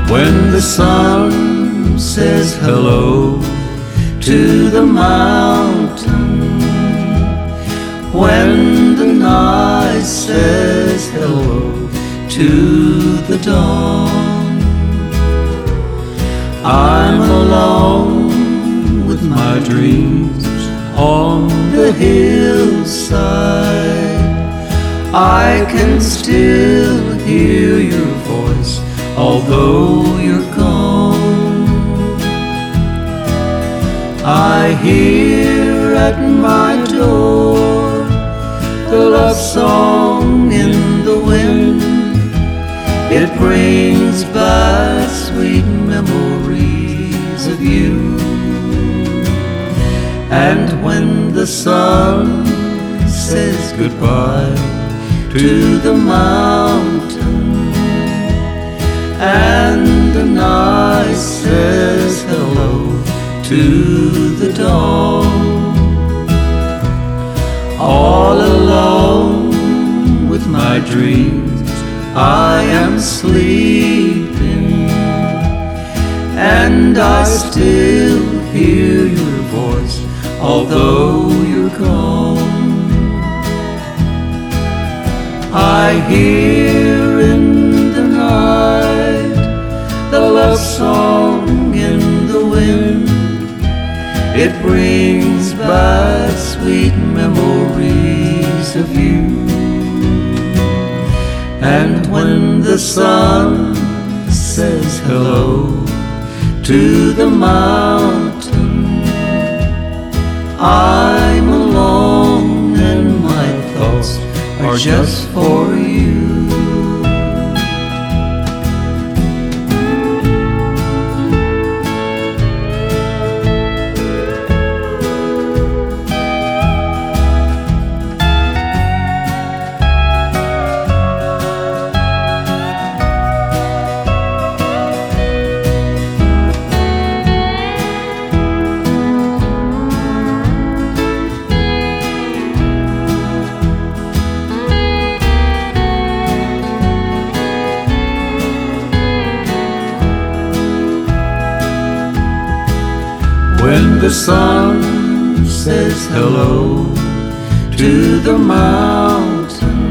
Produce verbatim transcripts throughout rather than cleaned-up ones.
When the sun says hello to the mountain, when the night says hello to the dawn, I'm alone with my dreams on the hillside. I can still hear your voice although you're gone. I hear at my door the love song in the wind. It brings back sweet memories of you. And when the sun says goodbye to the mountain, and the night says hello to the dawn, all alone with my dreams I am sleeping, and I still hear your voice although you're gone. I hear in the night the love song in the wind. It brings back sweet memories of you. And when the sun says hello to the mountain, I'm alone and my thoughts are just for you. When the sun says hello to the mountain,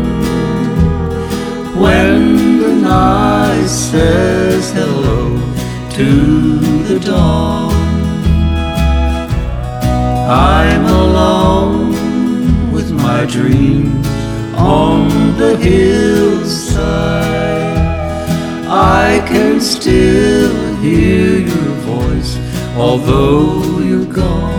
when the night says hello to the dawn, I'm alone with my dreams on the hillside. I can still hear your voice although you're gone.